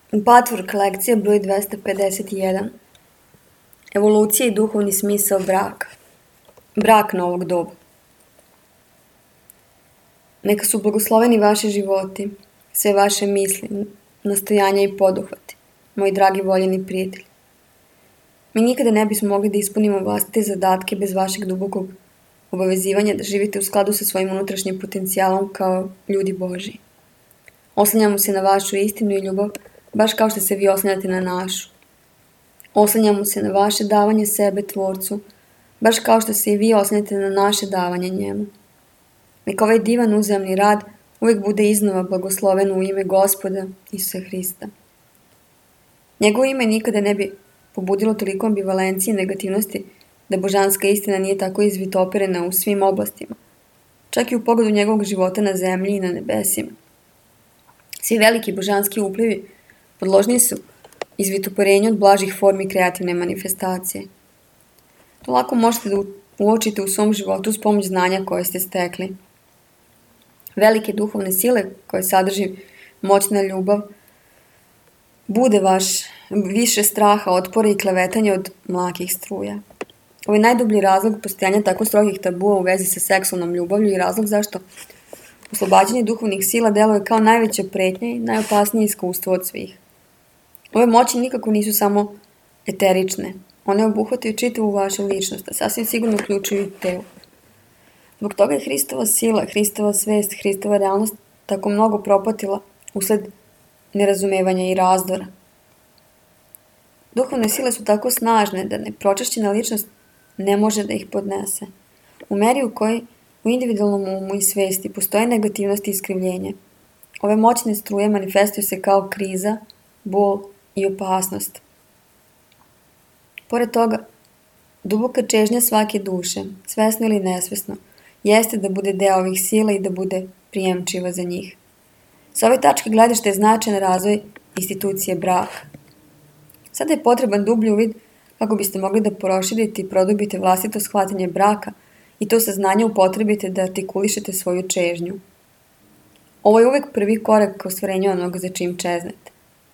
Patvork lekcija broj 251. Evolucija i duhovni smisao braka. Brak novog doba. Neka su blagosloveni vaši životi, sve vaše misli, nastojanja i poduhvati, moji dragi voljeni prijatelji. Mi nikada ne bismo mogli da ispunimo vlastite zadatke bez vašeg dubokog obavezivanja da živite u skladu sa svojim unutrašnjim potencijalom kao ljudi Božiji. Oslanjamo se na vašu istinu i ljubav, baš kao što se vi oslanjate na našu. Oslanjamo se na vaše davanje sebe Tvorcu, baš kao što se i vi oslanjate na naše davanje njemu. Neka ovaj divan uzajamni rad uvijek bude iznova blagosloven u ime Gospoda Isusa Hrista. Njegovo ime nikada ne bi pobudilo toliko ambivalencije i negativnosti da božanska istina nije tako izvitoperena u svim oblastima, čak i u pogledu njegovog života na zemlji i na nebesima. Svi veliki božanski uplivi podložni su izvitoporenju od blažih formi kreativne manifestacije. To lako možete da uočite u svom životu s pomoć znanja koje ste stekli. Velike duhovne sile koje sadrži moćna ljubav bude vaš više straha, otpora i klevetanja od mlakih struja. Ovo je najdublji razlog postojanja tako strogih tabua u vezi sa seksualnom ljubavlju i razlog zašto oslobađanje duhovnih sila deluje kao najveća pretnja i najopasnije iskustvo od svih. Ove moći nikako nisu samo eterične. One obuhvataju čitavu vašu ličnost, a sasvim sigurno uključuju i telo. Zbog toga je Hristova sila, Hristova svest, Hristova realnost tako mnogo propatila usled nerazumevanja i razdora. Duhovne sile su tako snažne da nepročišćena ličnost ne može da ih podnese. U meri u kojoj u individualnom umu i svesti postoje negativnost i iskrivljenje. Ove moćne struje manifestuju se kao kriza, bol i opasnost. Pored toga, duboka čežnja svake duše, svesno ili nesvesno, jeste da bude deo ovih sila i da bude prijemčiva za njih. Sa ove tačke gledišta je značajan razvoj institucije braka. Sada je potreban dublji uvid kako biste mogli da proširite i produbite vlastito shvatanje braka i to saznanje upotrebite da artikulišete svoju čežnju. Ovo je uvek prvi korak ka ostvarenju onoga za čim čeznete.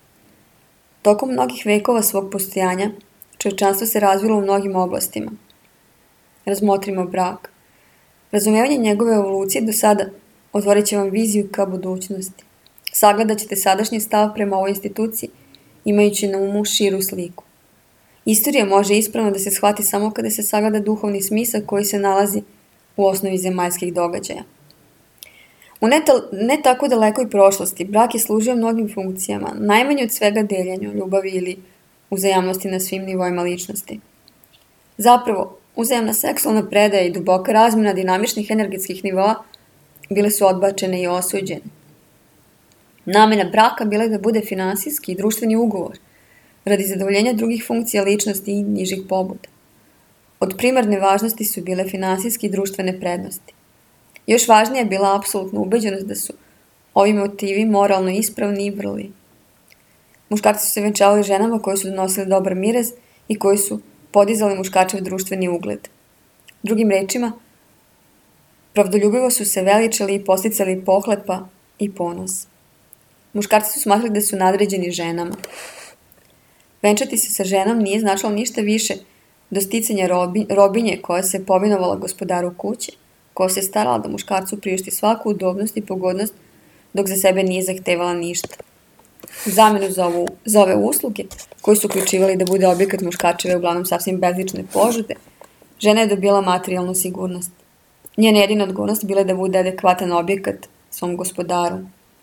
Tokom mnogih vekova svog postojanja, čovječanstvo se razvilo u mnogim oblastima. Razmotrimo brak. Razumevanje njegove evolucije do sada otvorit će vam viziju ka budućnosti. Sagledat ćete sadašnji stav prema ovoj instituciji, imajući na umu širu sliku. Istorija može ispravno da se shvati samo kada se sagleda duhovni smisao koji se nalazi u osnovi zemaljskih događaja. U ne tako dalekoj prošlosti brak je služio mnogim funkcijama, najmanje od svega deljenju, ljubavi ili uzajamnosti na svim nivoima ličnosti. Zapravo, uzajamna seksualna predaja i duboka razmjena dinamičnih energetskih nivoa bile su odbačene i osuđene. Namena braka bila je da bude finansijski i društveni ugovor, radi zadovoljenja drugih funkcija ličnosti i nižih pobuda. Od primarne važnosti su bile finansijske i društvene prednosti. Još važnija je bila apsolutna ubeđenost da su ovi motivi moralno ispravni i vrli. Muškarci su se venčavali ženama koje su donosile dobar mirez i koji su podizali muškačev društveni ugled. Drugim rečima, pravdoljubivo su se veličali i posticali pohlepa i ponos. Muškarci su smatrali da su nadređeni ženama. Venčati se sa ženom nije značilo ništa više do sticanja robinje koja se povinovala gospodaru kuće, koja se starala da muškarcu priušti svaku udobnost i pogodnost, dok za sebe nije zahtevala ništa. U zamenu za ove usluge, koji su uključivali da bude objekat muškačeve uglavnom sasvim bezlične požude, žena je dobila materijalnu sigurnost. Njena jedina odgovornost bila je da bude adekvatan objekat svom gospodaru.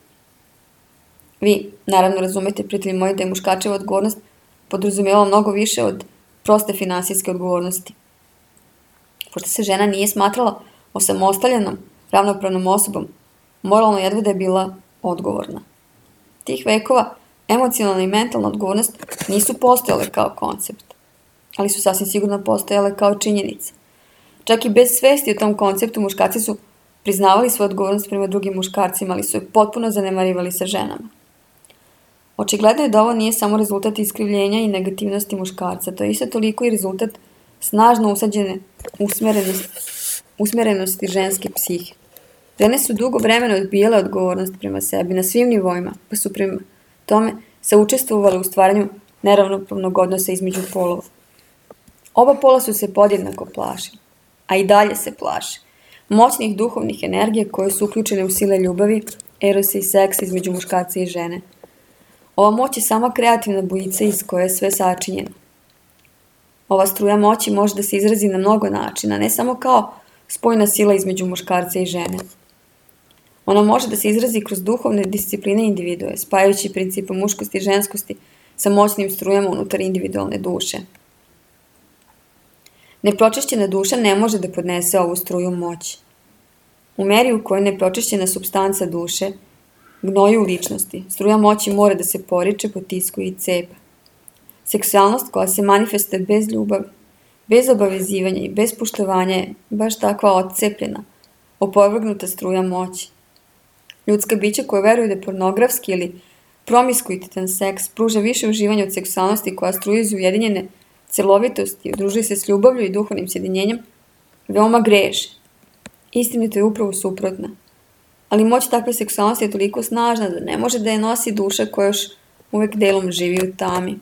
Vi, naravno, razumete, prijatelji moji, da je muškačeva odgovornost podrazumevala mnogo više od proste finansijske odgovornosti. Pošto se žena nije smatrala osamostaljenom, ravnopravnom osobom, moralno jedva da je bila odgovorna. Tih vekova emocionalna i mentalna odgovornost nisu postojale kao koncept, ali su sasvim sigurno postojale kao činjenica. Čak i bez svesti o tom konceptu muškarci su priznavali svoju odgovornost prema drugim muškarcima, ali su je potpuno zanemarivali sa ženama. Očigledno je da ovo nije samo rezultat iskrivljenja i negativnosti muškarca, to je isto toliko i rezultat snažno usađene usmerenosti ženske psihe. Žene su dugo vremena odbijale odgovornost prema sebi na svim nivoima, pa su prema tome saučestvovale u stvaranju neravnopravnog odnosa između polova. Oba pola su se podjednako plašili, a i dalje se plaše, moćnih duhovnih energija koje su uključene u sile ljubavi, erosa i seksa između muškarca i žene. Ova moć je sama kreativna bujica iz koje je sve sačinjeno. Ova struja moći može da se izrazi na mnogo načina, ne samo kao spojna sila između muškarca i žene. Ona može da se izrazi kroz duhovne discipline individue, spajajući principe muškosti i ženskosti sa moćnim strujama unutar individualne duše. Nepročišćena duša ne može da podnese ovu struju moći. U meri u kojoj nepročišćena supstanca duše gnoji u ličnosti, struja moći mora da se poriče, potiskuje i cepa. Seksualnost koja se manifestuje bez ljubavi, bez obavezivanja i bez poštovanja je baš takva odcepljena, opovrgnuta struja moći. Ljudska bića koja veruju da pornografski ili promiskuitetan seks pruža više uživanja od seksualnosti koja struje iz ujedinjene celovitosti i udružuje se s ljubavlju i duhovnim sjedinjenjem, veoma greše. Istinito je upravo suprotna. Ali moć takve seksualnosti je toliko snažna da ne može da je nosi duša koja još uvek delom živi u tami.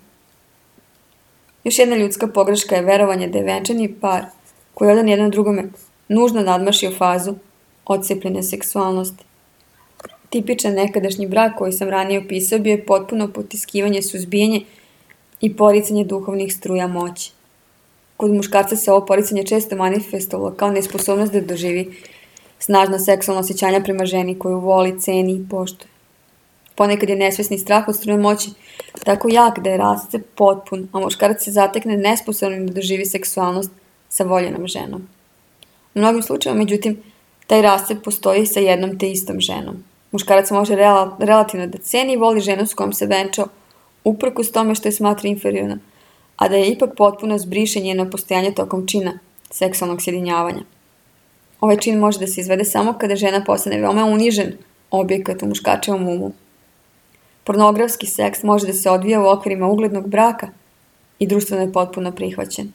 Još jedna ljudska pogreška je verovanje da je venčani par koji jedan jedno drugome nužno nadmašio fazu odcepljene seksualnosti. Tipičan nekadašnji brak koji sam ranije opisao bio je potpuno potiskivanje, suzbijanje i poricanje duhovnih struja moći. Kod muškarca se ovo poricanje često manifestovalo kao nesposobnost da doživi snažna seksualna osjećanja prema ženi koju voli, ceni i poštuje. Ponekad je nesvesni strah od struje moći tako jak da je rascep potpun, a muškarac se zatekne nesposobnim da doživi seksualnost sa voljenom ženom. U mnogim slučajevima, međutim, taj rascep postoji sa jednom te istom ženom. Muškarac može relativno da ceni i voli ženu s kojom se venčao, uprkos tome što je smatra inferiorna, a da je ipak potpuno zbriše njeno postojanje tokom čina seksualnog sjedinjavanja. Ovaj čin može da se izvede samo kada žena postane veoma unižen objekat u muškačevom umu. Pornografski seks može da se odvija u okvirima uglednog braka i društveno je potpuno prihvaćen.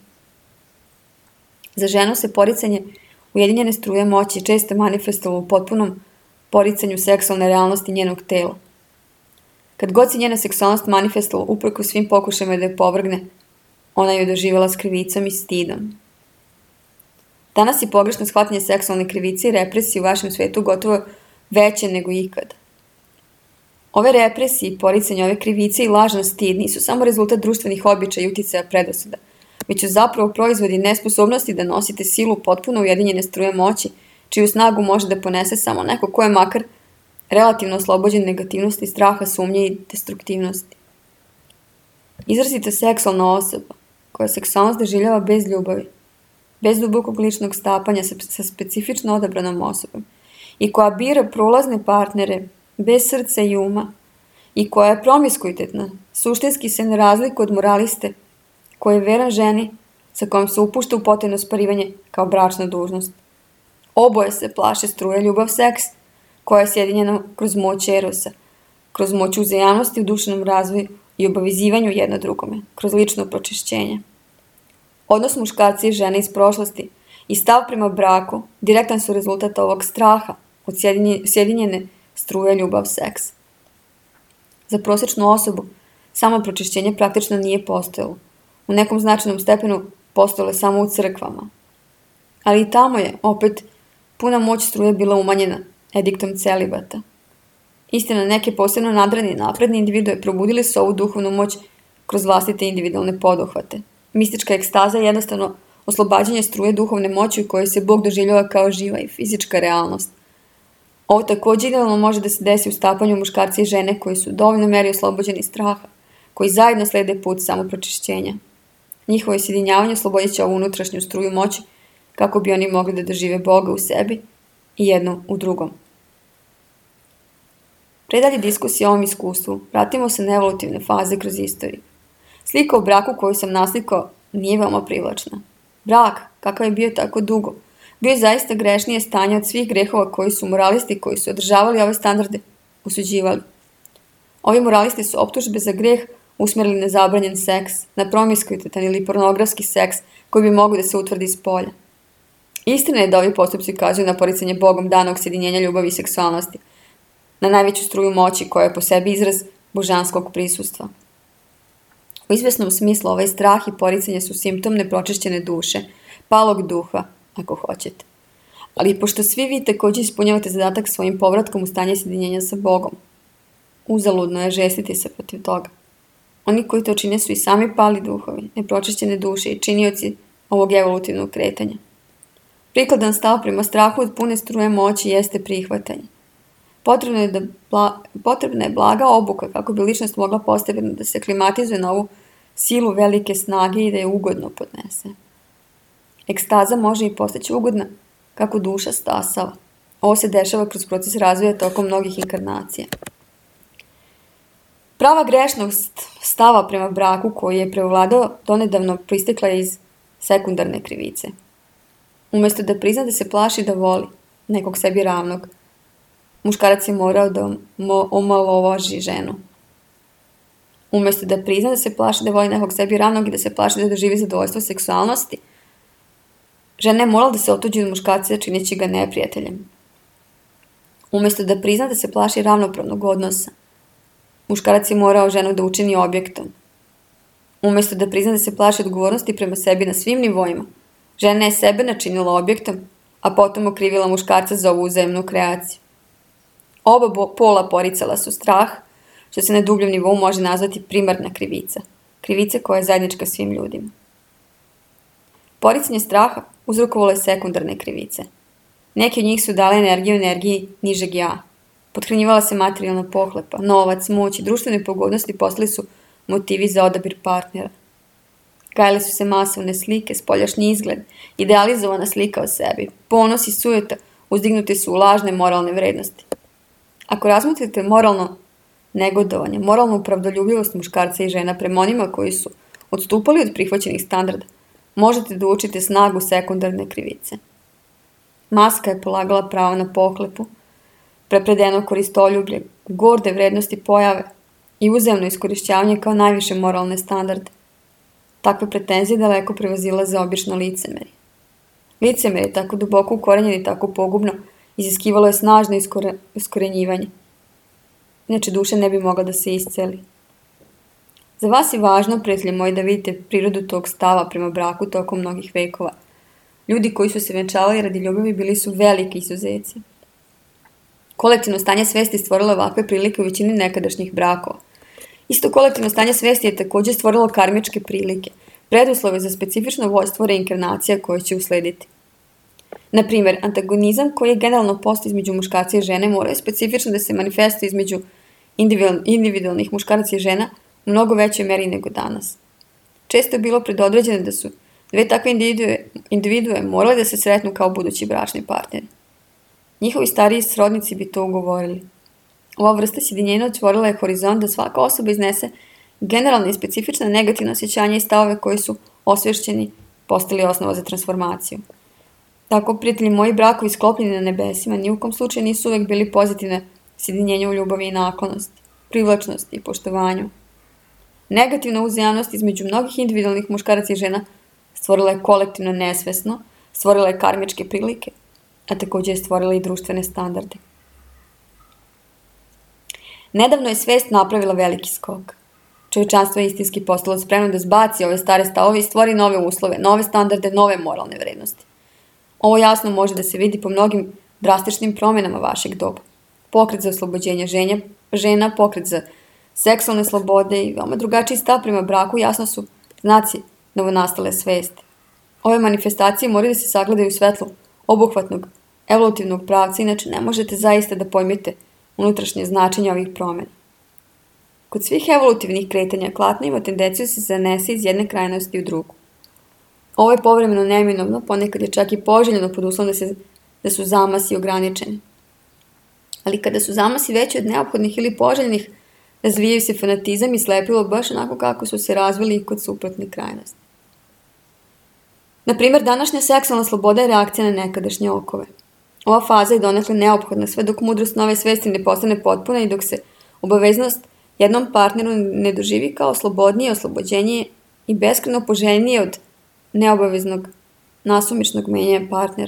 Za ženu se poricanje ujedinjene struje moći često manifestovalo u potpunom poricanju seksualne realnosti njenog tela. Kad god se njena seksualnost manifestovalo uprko svim pokušajima da je povrgne, ona je doživjela s krivicom i stidom. Danas je pogrešno shvatanje seksualne krivice i represije u vašem svetu gotovo veće nego ikad. Ove represije, poricanje ove krivice i lažan stid nisu samo rezultat društvenih običaja i uticaja predrasuda, već su zapravo proizvodi nesposobnosti da nosite silu potpuno ujedinjene struje moći, čiju snagu može da ponese samo neko ko je makar relativno oslobođen negativnosti, straha, sumnje i destruktivnosti. Izrazita seksualna osoba, koja seksualnost doživljava bez ljubavi, bez dubokog ličnog stapanja sa specifično odabranom osobom i koja bira prolazne partnere bez srca i uma i koja je promiskuitetna, suštinski se ne razlikuje od moraliste koji je veran ženi sa kojom se upušta u potajno sparivanje kao bračna dužnost. Oboje se plaše struje ljubav seks, koja je sjedinjena kroz moć erosa, kroz moć uzajamnosti u duševnom razvoju i obavezivanju jedno drugome, kroz lično pročišćenje. Odnos muškarca i žene iz prošlosti i stav prema braku direktan su rezultat ovog straha od sjedinjene struje ljubav seks. Za prosječnu osobu samo pročišćenje praktično nije postojalo. U nekom značajnom stepenu postojalo je samo u crkvama. Ali i tamo je, opet, puna moć struje bila umanjena ediktom celibata. Istina, neke posebno nadrani i napredni individue probudili su ovu duhovnu moć kroz vlastite individualne poduhvate. Mistička ekstaza je jednostavno oslobađanje struje duhovne moći u kojoj se Bog doživljava kao živa i fizička realnost. Ovo također idealno može da se desi u stapanju muškarca i žene koji su u dovoljnoj meri oslobođeni straha, koji zajedno slede put samopročišćenja. Njihovo sjedinjavanje oslobodit će ovu unutrašnju struju moći kako bi oni mogli da dožive Boga u sebi i jedno u drugom. Pre dalje diskusije o ovom iskustvu, vratimo se na evolutivne faze kroz istoriju. Slika o braku koju sam naslikao nije veoma privlačna. Brak, kakav je bio tako dugo, bio je zaista grešnije stanje od svih grehova koji su moralisti koji su održavali ove standarde usuđivali. Ovi moralisti su optužbe za greh usmjerili na zabranjen seks, na promiskuitetan ili pornografski seks koji bi mogao da se utvrdi iz polja. Istina je da ovi postupci ukazuju na poricanje Bogom danog sjedinjenja ljubavi i seksualnosti, na najveću struju moći koja je po sebi izraz božanskog prisustva. U izvesnom smislu ovaj strah i poricanje su simptom nepročišćene duše, palog duha, ako hoćete. Ali pošto svi vi također ispunjavate zadatak svojim povratkom u stanje sjedinjenja sa Bogom, uzaludno je žestiti se protiv toga. Oni koji to čine su i sami pali duhovi, nepročišćene duše i činioci ovog evolutivnog kretanja. Prikladan stav prema strahu od pune struje moći jeste prihvatanje. Potrebna je blaga obuka kako bi ličnost mogla postepeno da se klimatizuje na ovu silu velike snage i da je ugodno podnese. Ekstaza može i postaći ugodna kako duša stasava. Ovo se dešava kroz proces razvoja tokom mnogih inkarnacija. Prava grešnost stava prema braku koji je prevladao donedavno proistekla je iz sekundarne krivice. Umjesto da prizna da se plaši da voli nekog sebi ravnog, muškarac je morao da omalovaži ženu. Umjesto da prizna da se plaši da voli nekog sebi ravnog i da se plaši da doživi zadovoljstvo seksualnosti, žena je morala da se otuđi od muškarca čineći ga neprijateljem. Umjesto da prizna da se plaši ravnopravnog odnosa, muškarac je morao ženu da učini objektom. Umjesto da prizna da se plaši odgovornosti prema sebi na svim nivoima, žena je sebe načinila objektom, a potom okrivila muškarca za ovu uzajemnu kreaciju. Oba pola poricala su strah, što se na dubljem nivou može nazvati primarna krivica, krivica koja je zajednička svim ljudima. Poricanje straha uzrokovalo je sekundarne krivice. Neki od njih su dale energiju energiji nižeg ja. Pothranjivala se materijalna pohlepa, novac, moć i društvene pogodnosti postali su motivi za odabir partnera. Gajile su se masovne slike, spoljašnji izgled, idealizovana slika o sebi, ponos i sujeta uzdignuti su u lažne moralne vrednosti. Ako razmotrite moralno negodovanje, moralnu pravdoljubivost muškarca i žena prema onima koji su odstupali od prihvaćenih standarda, možete da učite snagu sekundarne krivice. Maska je polagala pravo na pohlepu, prepredeno koristoljublje, gorde vrednosti pojave i uzajamno iskorišćavanje kao najviše moralne standarde. Takve pretenzije daleko prevazilaze obično licemerje. Licemerje, tako duboko ukorenjeno i tako pogubno, iziskivalo je snažno iskorenjivanje. Inače duša ne bi mogla da se isceli. Za vas je važno, prijatelji moji, da vidite prirodu tog stava prema braku tokom mnogih vekova. Ljudi koji su se venčavali radi ljubavi bili su veliki izuzeci. Kolektivno stanje svesti stvorilo ovakve prilike u većini nekadašnjih brakova. Isto kolektivno stanje svesti je također stvorilo karmičke prilike, preduslove za specifično vojstvo reinkarnacija koje će uslediti. Na primjer, antagonizam koji je generalno postoji između muškarca i žene mora je specifično da se manifestuje između individualnih muškaraca i žena u mnogo većoj meri nego danas. Često je bilo predodređeno da su dve takve individue morale da se sretnu kao budući bračni partneri. Njihovi stariji srodnici bi to ugovorili. Ova vrsta sjedinjenja otvorila je horizont da svaka osoba iznese generalne i specifične negativne osjećanja i stavove koji su osvješćeni postali osnova za transformaciju. Tako, prijatelji moji, brakovi sklopljeni na nebesima ni u kom slučaju nisu uvek bili pozitivne sjedinjenja u ljubavi i naklonosti, privlačnosti i poštovanju. Negativna uzajamnost između mnogih individualnih muškaraca i žena stvorila je kolektivno nesvesno, stvorila je karmičke prilike, a također je stvorila i društvene standarde. Nedavno je svest napravila veliki skok. Čovječanstvo je istinski postalo spremno da zbaci ove stare stavove i stvori nove uslove, nove standarde, nove moralne vrednosti. Ovo jasno može da se vidi po mnogim drastičnim promjenama vašeg doba. Pokret za oslobođenje žena, pokret za seksualne slobode i veoma drugačiji stav prema braku jasno su znaci novonastale svesti. Ove manifestacije moraju da se sagledaju u svetlu obuhvatnog, evolutivnog pravca, inače ne možete zaista da pojmete unutrašnje značenje ovih promjena. Kod svih evolutivnih kretanja klatno ima tendenciju da se zanese iz jedne krajnosti u drugu. Ovo je povremeno neminovno, ponekad je čak i poželjno pod uslovom da su zamasi ograničeni. Ali kada su zamasi veći od neophodnih ili poželjnih, razvijaju se fanatizam i slepilo baš onako kako su se razvili i kod suprotne krajnosti. Na primjer, današnja seksualna sloboda je reakcija na nekadašnje okove. Ova faza je donekle neophodna sve dok mudrost nove svesti ne postane potpuna i dok se obaveznost jednom partneru ne doživi kao slobodnije, oslobođenije i beskreno poželjnije od neobaveznog nasumičnog menjanja partnera.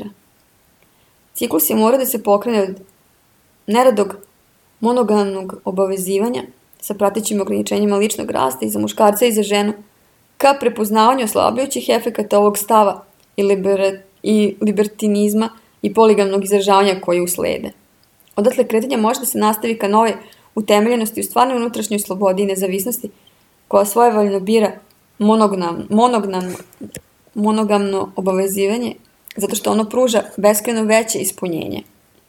Ciklus je mora da se pokrene od neradog monogamnog obavezivanja sa pratećim ograničenjima ličnog rasta i za muškarca i za ženu, ka prepoznavanju oslabljujućih efekata ovog stava i libertinizma i poligamnog izražavanja koji uslede. Odatle kretanje može da se nastavi ka nove utemeljenosti u stvarnoj unutrašnjoj slobodi i nezavisnosti koja svojevoljno bira monogamno obavezivanje zato što ono pruža beskrajno veće ispunjenje.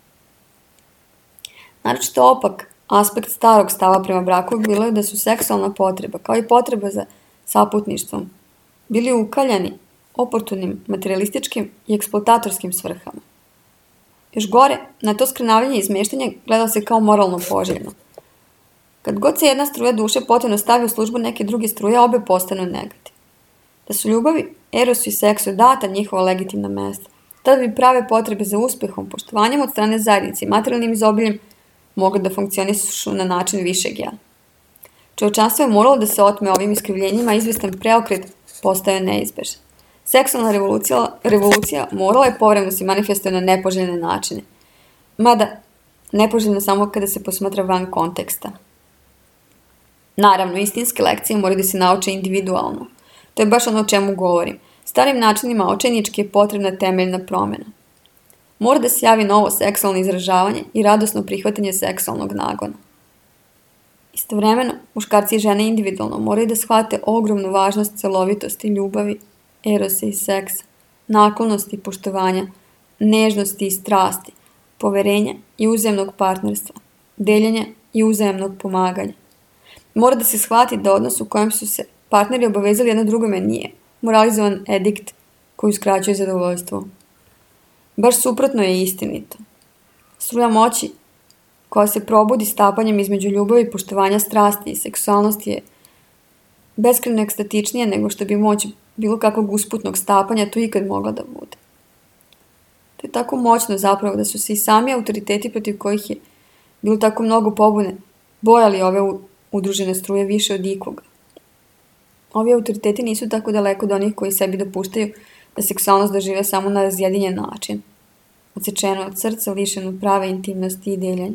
Naročito opak aspekt starog stava prema braku bilo je da su seksualna potreba, kao i potreba za saputništvom, bili ukaljani oportunim, materialističkim i eksploatatorskim svrhama. Još gore, na to skrenavanje i izmeštanje gleda se kao moralno poželjno. Kad god se jedna struja duše potrebno stavi u službu neke druge struje, obe postanu negativ. Da su ljubavi, erosu i seksu data njihova legitimna mesta, tada bi prave potrebe za uspehom, poštovanjem od strane zajednice i materijalnim izobiljem mogu da funkcionišu na način višeg ja. Čovječanstvo je moralo da se otme ovim iskrivljenjima, izvestan preokret postaje neizbežan. Seksualna revolucija morala je povremeno se manifestuje na nepoželjne načine, mada nepoželjno samo kada se posmatra van konteksta. Naravno, istinske lekcije moraju da se nauče individualno. To je baš ono o čemu govorim. Starim načinima očajnički je potrebna temeljna promjena. Mora da se javi novo seksualno izražavanje i radosno prihvatanje seksualnog nagona. Istovremeno, muškarci i žene individualno moraju da shvate ogromnu važnost celovitosti, ljubavi, erosa i seksa, naklonosti, poštovanja, nežnosti i strasti, poverenja i uzajamnog partnerstva, deljenja i uzajamnog pomaganja. Mora da se shvati da odnos u kojem su se partneri obavezali jedno drugome nije moralizovan edikt koji uskraćuje zadovoljstvo. Baš suprotno je istinito. Struja moći koja se probudi stapanjem između ljubavi i poštovanja strasti i seksualnosti je beskrajno ekstatičnija nego što bi moć bilo kakvog usputnog stapanja tu ikad mogla da bude. To je tako moćno zapravo da su se i sami autoriteti protiv kojih je bilo tako mnogo pobune bojali ove udružene struje više od ikoga. Ovi autoriteti nisu tako daleko od onih koji sebi dopuštaju da seksualnost dožive samo na razjedinjen način, odsečeno od srca, lišeno prave intimnosti i deljanja.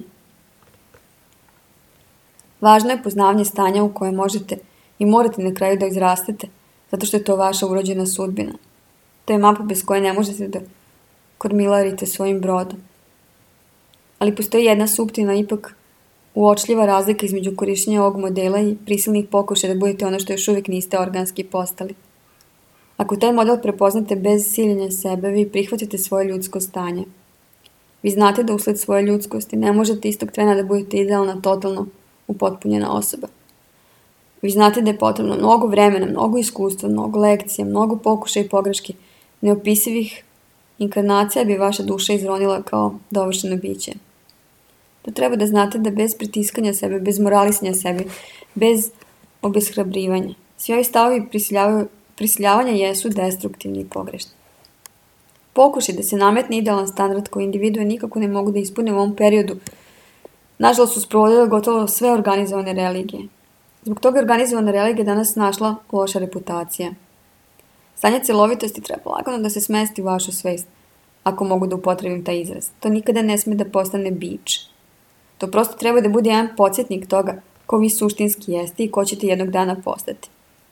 Važno je poznavanje stanja u koje možete i morate na kraju da izrastete, zato što je to vaša urođena sudbina. To je mapa bez koje ne možete da kormilarite svojim brodom. Ali postoji jedna suptilna, ipak uočljiva razlika između korišćenja ovog modela i prisilnih pokušaja da budete ono što još uvijek niste organski postali. Ako taj model prepoznate bez siljenja sebe, vi prihvatite svoje ljudsko stanje. Vi znate da usled svoje ljudskosti ne možete istog trena da budete idealna, totalno upotpunjena osoba. Vi znate da je potrebno mnogo vremena, mnogo iskustva, mnogo lekcija, mnogo pokušaja i pogreški, neopisivih inkarnacija bi vaša duša izronila kao dovršeno biće. To treba da znate da bez pritiskanja sebe, bez moralisanja sebe, bez obeshrabrivanja. Svi ovi stavovi prisiljavanja jesu destruktivni i pogrešni. Pokušaj da se nametne idealan standard koji individue nikako ne mogu da ispune u ovom periodu, nažalost su sprovodile gotovo sve organizovane religije. Zbog toga je organizovana religija danas našla loša reputacija. Stanje celovitosti treba lagano da se smesti u vašu svest, ako mogu da upotrebim taj izraz. To nikada ne sme da postane bič. To prosto treba da bude jedan podsjetnik toga ko vi suštinski jeste i ko ćete jednog dana postati.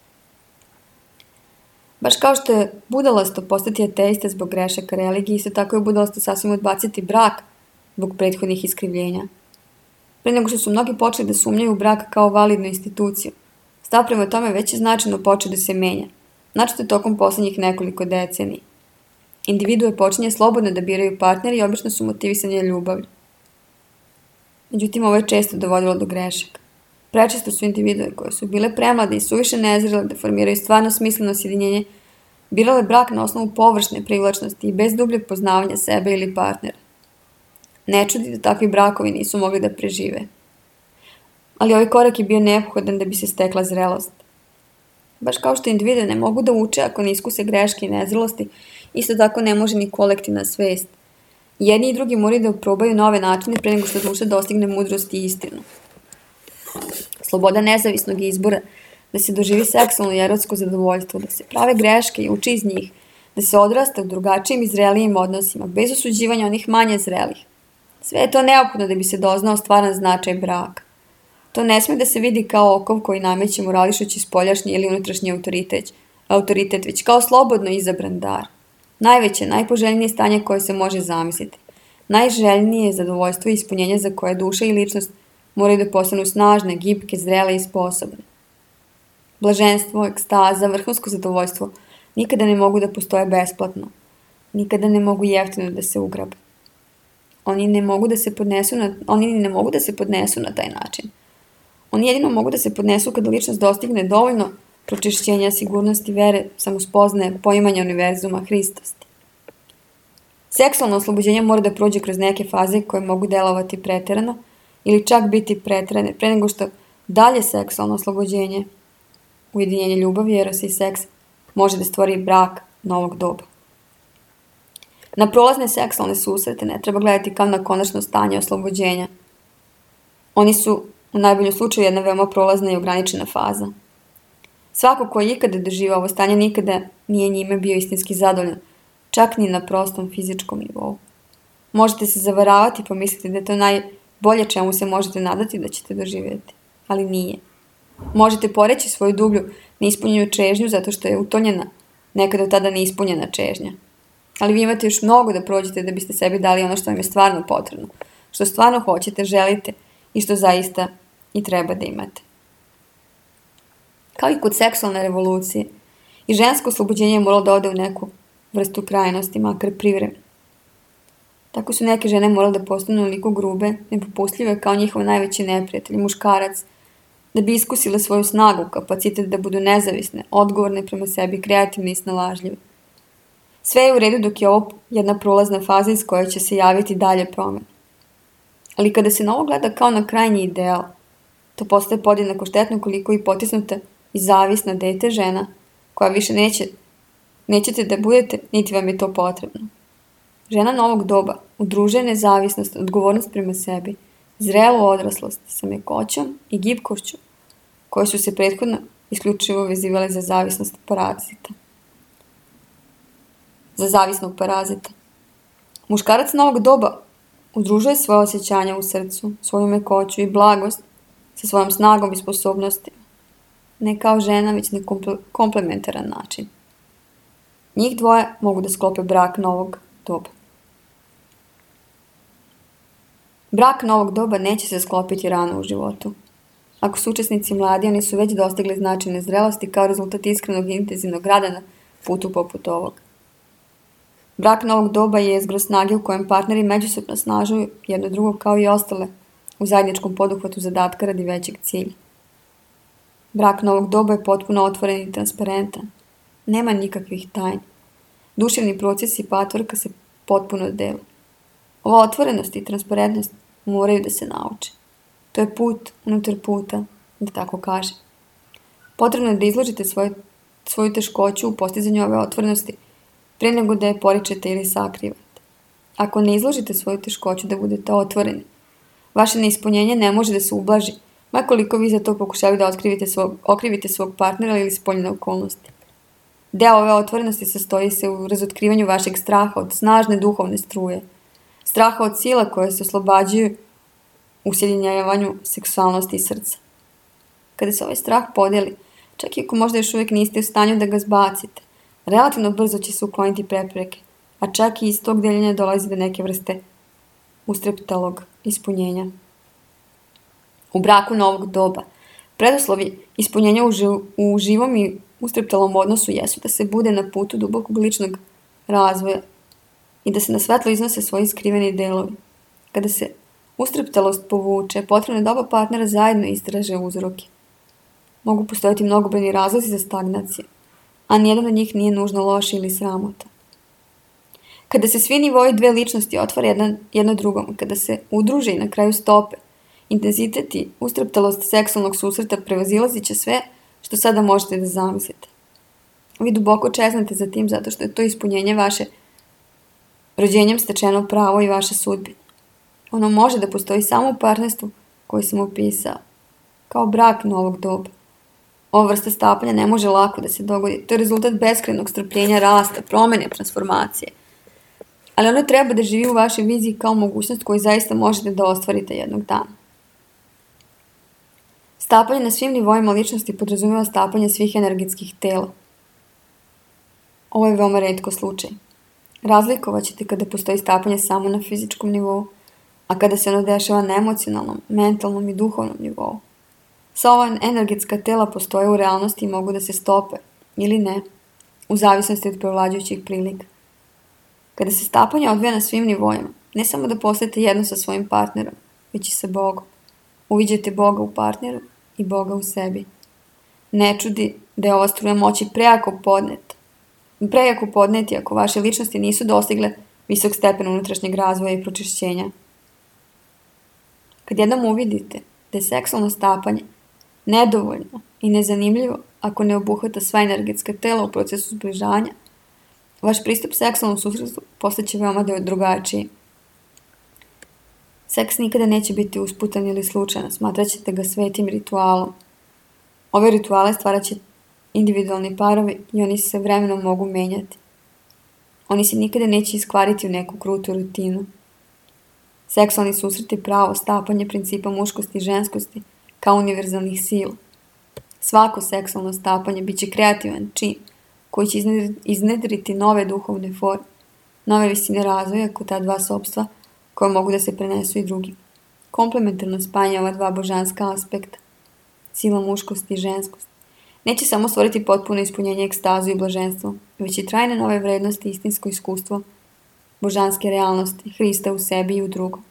Baš kao što je budalasto postati ateista zbog grešaka religije, isto tako je budalasto sasvim odbaciti brak zbog prethodnih iskrivljenja. Pre nego što su mnogi počeli da sumnjaju u brak kao validnu instituciju, stav prema tome već je značajno počeo da se menja, načito tokom poslednjih nekoliko decenija. Individue počinje slobodno da biraju partneri i obično su motivisanje ljubavlju. Međutim, ovo je često dovodilo do grešaka. Prečesto su individue koje su bile premlade i suviše nezrele da formiraju stvarno smisleno sjedinjenje, birale brak na osnovu površne privlačnosti i bez dubljeg poznavanja sebe ili partnera. Ne čudi da takvi brakovi nisu mogli da prežive. Ali ovaj korak je bio neophodan da bi se stekla zrelost. Baš kao što individue ne mogu da uče ako ne iskuse greške i nezrelosti, isto tako ne može ni kolektivna svest. Jedni i drugi moraju da probaju nove načine pre nego što duša dostigne mudrost i istinu. Sloboda nezavisnog izbora, da se doživi seksualno i erotsko zadovoljstvo, da se prave greške i uči iz njih, da se odrasta u drugačijim i zrelijim odnosima, bez osuđivanja onih manje zrelih. Sve je to neophodno da bi se doznao stvaran značaj braka. To ne sme da se vidi kao okov koji nameće morališući spoljašnji ili unutrašnji autoritet, već kao slobodno izabran dar. Najveće, najpoželjnije stanje koje se može zamisliti. Najželjnije zadovoljstvo i ispunjenje za koje duša i ličnost moraju da postanu snažne, gibke, zrele i sposobne. Blaženstvo, ekstaza, vrhunsko zadovoljstvo nikada ne mogu da postoje besplatno. Nikada ne mogu jeftino da se ugrabe. Oni ne mogu da se podnesu na taj način. Oni jedino mogu da se podnesu kada ličnost dostigne dovoljno pročišćenja, sigurnosti, vere, samospoznaje, poimanja univerzuma, hristosti. Seksualno oslobođenje mora da prođe kroz neke faze koje mogu delovati preterano ili čak biti preterane pre nego što dalje seksualno oslobođenje, ujedinjenje ljubavi, erosa i seksa, može da stvori brak novog doba. Na prolazne seksualne susrete ne treba gledati kao na konačno stanje oslobođenja. Oni su u najboljem slučaju jedna veoma prolazna i ograničena faza. Svako ko je ikada doživao ovo stanje nikada nije njime bio istinski zadovoljan, čak ni na prostom fizičkom nivou. Možete se zavaravati i pomisliti da je to najbolje čemu se možete nadati da ćete doživjeti, ali nije. Možete poreći svoju dublju neispunjenu čežnju zato što je utonjena nekada od tada neispunjena čežnja. Ali vi imate još mnogo da prođete da biste sebi dali ono što vam je stvarno potrebno, što stvarno hoćete, želite i što zaista i treba da imate. Kao i kod seksualne revolucije, i žensko oslobođenje je moralo da ode u neku vrstu krajnosti, makar privremeno. Tako su neke žene morale da postanu onoliko grube, nepopustljive kao njihov najveći neprijatelj, muškarac, da bi iskusile svoju snagu, kapacitet da budu nezavisne, odgovorne prema sebi, kreativne i snalažljive. Sve je u redu dok je ovo jedna prolazna faza iz koje će se javiti dalje promene. Ali kada se na ovo gleda kao na krajnji ideal, to postaje podjednako štetno koliko i potisnuta i zavisna dete žena, koja više nećete da budete, niti vam je to potrebno. Žena novog doba udružuje nezavisnost, odgovornost prema sebi, zrelu odraslost sa mekoćom i gibkošću, koje su se prethodno isključivo vezivale za zavisnog parazita. Muškarac novog doba udružuje svoje osjećanja u srcu, svoju mekoću i blagost sa svojom snagom i sposobnostima. Ne kao žena, već na komplementaran način. Njih dvoje mogu da sklope brak novog doba. Brak novog doba neće se sklopiti rano u životu. Ako su učesnici mladi, oni su već dostigli značajne zrelosti kao rezultat iskrenog i intenzivnog rada na putu poput ovog. Brak novog doba je jezgro snage u kojem partneri međusobno snažuju jedno drugo kao i ostale u zajedničkom poduhvatu zadatka radi većeg cilja. Brak novog doba je potpuno otvoren i transparentan. Nema nikakvih tajni. Duševni proces i patvorka se potpuno dele. Ova otvorenost i transparentnost moraju da se nauče. To je put unutar puta, da tako kažem. Potrebno je da izložite svoju teškoću u postizanju ove otvorenosti pre nego da je poričete ili sakrivate. Ako ne izložite svoju teškoću da budete otvoreni, vaše neispunjenje ne može da se ublaži, makoliko vi za to pokušali da okrivite svog partnera ili spoljne okolnosti. Deo ove otvorenosti sastoji se u razotkrivanju vašeg straha od snažne duhovne struje, straha od sila koje se oslobađaju u sjedinjavanju seksualnosti i srca. Kada se ovaj strah podeli, čak i ako možda još uvijek niste u stanju da ga zbacite, relativno brzo će se ukloniti prepreke, a čak i iz tog deljenja dolazi do neke vrste ustreptalog ispunjenja. U braku novog doba, preduslovi ispunjenja u živom i ustreptalom odnosu jesu da se bude na putu dubokog ličnog razvoja i da se na svetlo iznose svoji skriveni delovi. Kada se ustreptalost povuče, potrebno je da oba partnera zajedno istraže uzroke. Mogu postojati mnogobrojni razlozi za stagnaciju, a nijedan od njih nije nužno loš ili sramota. Kada se svi nivoji dve ličnosti otvore jedno drugom, kada se udruže i na kraju stope, intenzitet i ustreptalost seksualnog susreta prevazilazit će sve što sada možete da zamislite. Vi duboko čeznate za tim zato što je to ispunjenje vaše rođenjem stečeno pravo i vaša sudbina. Ono može da postoji samo u partnerstvu koji sam opisao, kao brak novog doba. Ova vrsta stapanja ne može lako da se dogodi. To je rezultat beskrajnog strpljenja, rasta, promene, transformacije. Ali ono treba da živi u vašoj viziji kao mogućnost koju zaista možete da ostvarite jednog dana. Stapanje na svim nivoima ličnosti podrazumijeva stapanje svih energetskih tela. Ovo je veoma retko slučaj. Razlikovat ćete kada postoji stapanje samo na fizičkom nivou, a kada se ono dešava na emocionalnom, mentalnom i duhovnom nivou. Sva ova energetska tela postoje u realnosti i mogu da se stope, ili ne, u zavisnosti od prevlađujućih prilika. Kada se stapanje odvija na svim nivoima, ne samo da postajete jedno sa svojim partnerom, već i sa Bogom. Uviđate Boga u partneru i Boga u sebi. Ne čudi da je ova struja moći prejako podneti ako vaše ličnosti nisu dostigle visok stepen unutrašnjeg razvoja i pročišćenja. Kad jednom uvidite da je seksualno stapanje nedovoljno i nezanimljivo ako ne obuhvata sva energetska tela u procesu zbližanja, vaš pristup seksualnom susretu postaće veoma drugačiji. Seks nikada neće biti usputan ili slučajan, smatraćete ga svetim ritualom. Ove rituale stvarat će individualni parovi i oni se vremenom mogu menjati. Oni se nikada neće iskvariti u neku krutu rutinu. Seksualni susret je pravo stapanje principa muškosti i ženskosti kao univerzalnih sila. Svako seksualno stapanje bit će kreativan čin koji će iznedriti nove duhovne forme, nove visine razvoja kod ta dva sopstva koje mogu da se prenesu i drugim. Komplementarno spajanje ova dva božanska aspekta, sila muškosti i ženskosti, neće samo stvoriti potpuno ispunjenje ekstazu i blaženstvo, već i trajne nove vrednosti i istinsko iskustvo božanske realnosti, Hrista u sebi i u drugom.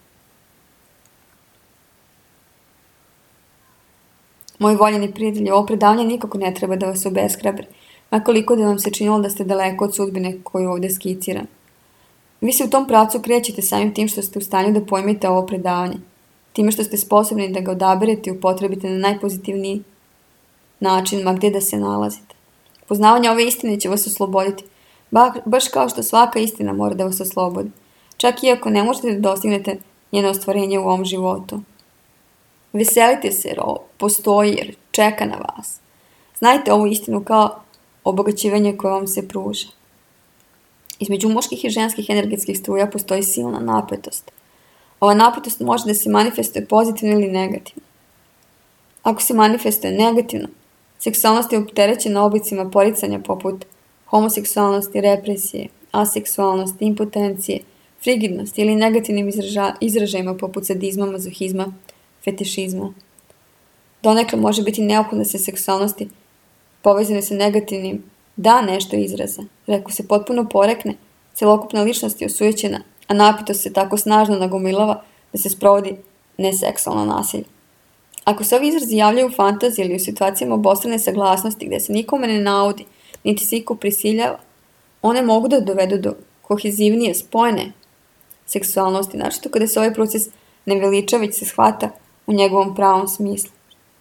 Moji voljeni prijatelji, ovo predavanje nikako ne treba da vas obeshrabre, makoliko da vam se činilo da ste daleko od sudbine koju ovdje skiciram. Vi se u tom pravcu krećete samim tim što ste u stanju da pojmite ovo predavanje, time što ste sposobni da ga odaberete i upotrebite na najpozitivniji način ma gdje da se nalazite. Poznavanje ove istine će vas osloboditi, baš kao što svaka istina mora da vas oslobodi, čak i ako ne možete da dostignete njeno ostvarenje u ovom životu. Veselite se jer ovo postoji, jer čeka na vas. Znajte ovu istinu kao obogaćivanje koje vam se pruža. Između muških i ženskih energetskih struja postoji silna napetost. Ova napetost može da se manifestuje pozitivno ili negativno. Ako se manifestuje negativno, seksualnost je opterećena oblicima poricanja poput homoseksualnosti, represije, aseksualnosti, impotencije, frigidnosti ili negativnim izražajima poput sadizma, mazohizma, fetišizma. Donekle može biti neophodno da se seksualnosti povezane sa negativnim da nešto izraza, jer ako se potpuno porekne, celokupna ličnost je osujećena, a napetost se tako snažno nagomilava da se sprovodi neseksualno nasilje. Ako se ovi izrazi javljaju u fantaziji ili u situacijama obostrane saglasnosti gdje se nikome ne naudi, niti se iko prisiljava, one mogu da dovedu do kohezivnije, spojene seksualnosti, naročito kada se ovaj proces ne veliča, već se shvata u njegovom pravom smislu.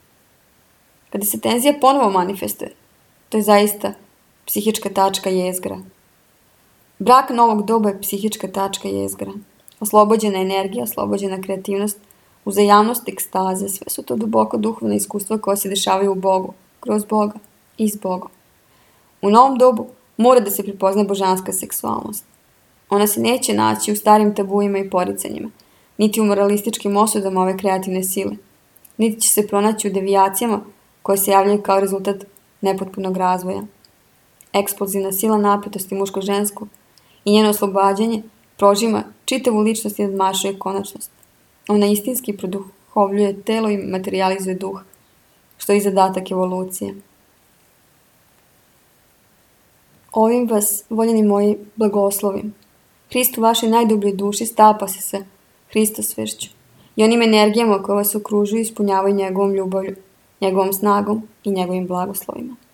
Kada se tenzija ponovo manifestuje, to je zaista psihička tačka jezgra. Brak novog doba je psihička tačka jezgra. Oslobođena energija, oslobođena kreativnost, uzajamnost, ekstaze, sve su to duboko duhovna iskustva koja se dešavaju u Bogu, kroz Boga i s Bogom. U novom dobu mora da se prepozna božanska seksualnost. Ona se neće naći u starim tabuima i poricanjima, niti u moralističkim osudama ove kreativne sile, niti će se pronaći u devijacijama koje se javljaju kao rezultat nepotpunog razvoja. Eksplozivna sila napetosti muško-žensko i njeno oslobađanje prožima čitavu ličnost i nadmašuje konačnost. Ona istinski produhovljuje telo i materializuje duh, što je i zadatak evolucije. Ovim vas, voljeni moji, blagoslovim. Hrist u vašoj najdubljoj duši stapa se sa Hristosvešću i onim energijama koje vas okružuju ispunjavaju njegovom ljubavlju, njegovom snagom i njegovim blagoslovima.